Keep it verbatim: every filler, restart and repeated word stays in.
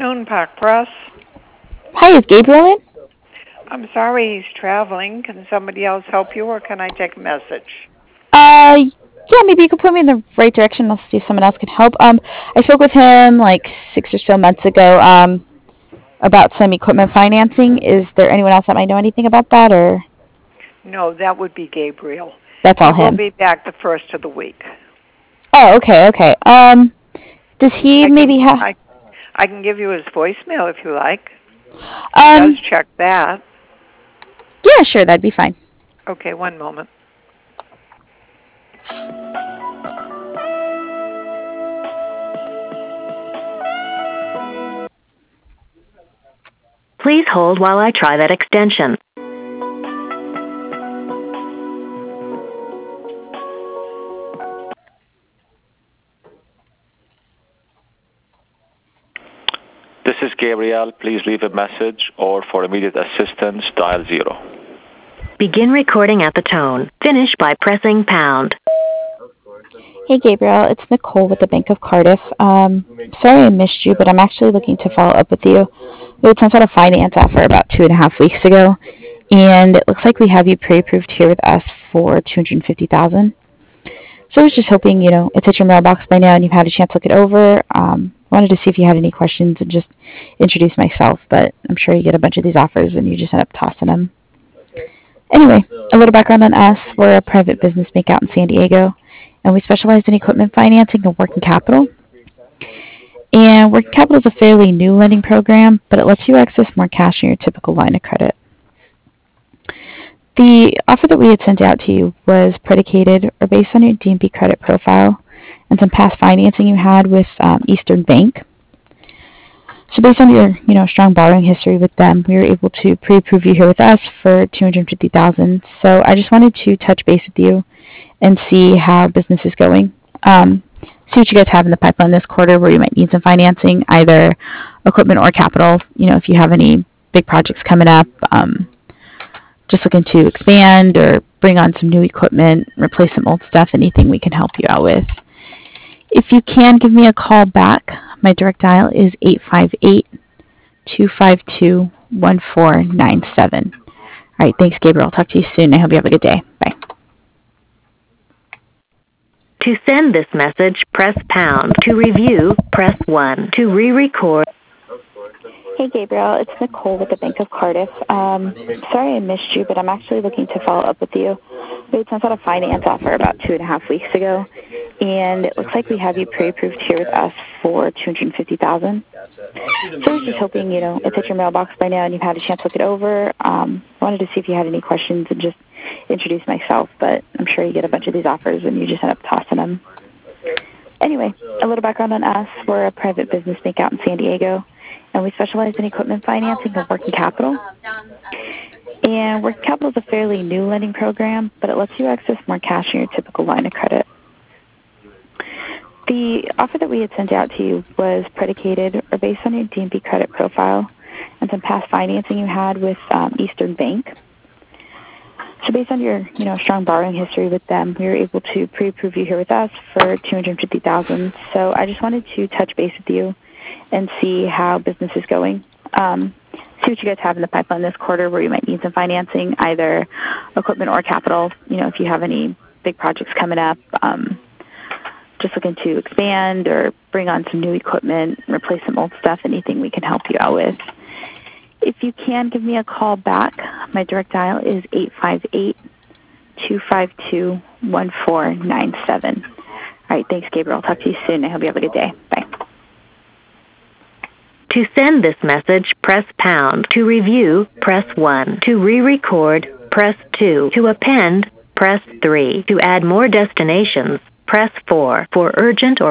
afternoon, Park Press. Hi, is Gabriel in? I'm sorry he's traveling. Can somebody else help you, or can I take a message? Uh, yeah, maybe you could point me in the right direction. I'll see if someone else can help. Um, I spoke with him like six or so months ago um, about some equipment financing. Is there anyone else that might know anything about that, or No, that would be Gabriel. that's He all will him? be back the first of the week. Oh, okay, okay. Um, does he I can maybe have? I I can give you his voicemail if you like. He does Um, check that. yeah, sure, that'd be fine. Okay, one moment. Please hold while I try that extension. This is Gabriel. Please leave a message, or for immediate assistance, dial zero. Begin recording at the tone. Finish by pressing pound. Hey, Gabriel, it's Nicole with the Bank of Cardiff. Um, sorry I missed you, but I'm actually looking to follow up with you. We had sent out a finance offer about two and a half weeks ago, and it looks like we have you pre-approved here with us for two hundred fifty thousand dollars. So I was just hoping, you know, it's at your mailbox by now and you've had a chance to look it over. Um, wanted to see if you had any questions and just introduce myself, but I'm sure you get a bunch of these offers and you just end up tossing them. Anyway, a little background on us. We're a private business bank out in San Diego, and we specialize in equipment financing and working capital. And working capital is a fairly new lending program, but it lets you access more cash in your typical line of credit. The offer that we had sent out to you was predicated or based on your D and B credit profile and some past financing you had with um, Eastern Bank. So based on your, you know, strong borrowing history with them, we were able to pre-approve you here with us for two hundred fifty thousand dollars. So I just wanted to touch base with you and see how business is going. Um, see what you guys have in the pipeline this quarter where you might need some financing, either equipment or capital. You know, if you have any big projects coming up, um, just looking to expand or bring on some new equipment, replace some old stuff, anything we can help you out with. If you can, give me a call back. My direct dial is eight five eight, two five two, one four nine seven. All right, thanks, Gabriel. I'll talk to you soon. I hope you have a good day. Bye. To send this message, press pound. To review, press one. To re-record. Hey, Gabriel. It's Nicole with the Bank of Cardiff. Um, sorry I missed you, but I'm actually looking to follow up with you. We had sent out a finance offer about two and a half weeks ago, and it looks like we have you pre-approved here with us for two hundred fifty thousand dollars. So I was just hoping, you know, it's at your mailbox by now and you've had a chance to look it over. Um, I wanted to see if you had any questions and just introduce myself, but I'm sure you get a bunch of these offers and you just end up tossing them. Anyway, a little background on us. We're a private business bank out in San Diego, and we specialize in equipment financing and working capital. And working capital is a fairly new lending program, but it lets you access more cash in your typical line of credit. The offer that we had sent out to you was predicated or based on your D and B credit profile and some past financing you had with um, Eastern Bank. So based on your, you know, strong borrowing history with them, we were able to pre-approve you here with us for two hundred fifty thousand dollars. So I just wanted to touch base with you and see how business is going. Um, see what you guys have in the pipeline this quarter where you might need some financing, either equipment or capital. You know, if you have any big projects coming up, um, just looking to expand or bring on some new equipment, replace some old stuff, anything we can help you out with. If you can, give me a call back. My direct dial is eight five eight, two five two, one four nine seven. All right, thanks, Gabriel. I'll talk to you soon. I hope you have a good day. Bye. To send this message, press pound. To review, press one. To re-record, press two. To append, press three. To add more destinations, press four. For urgent or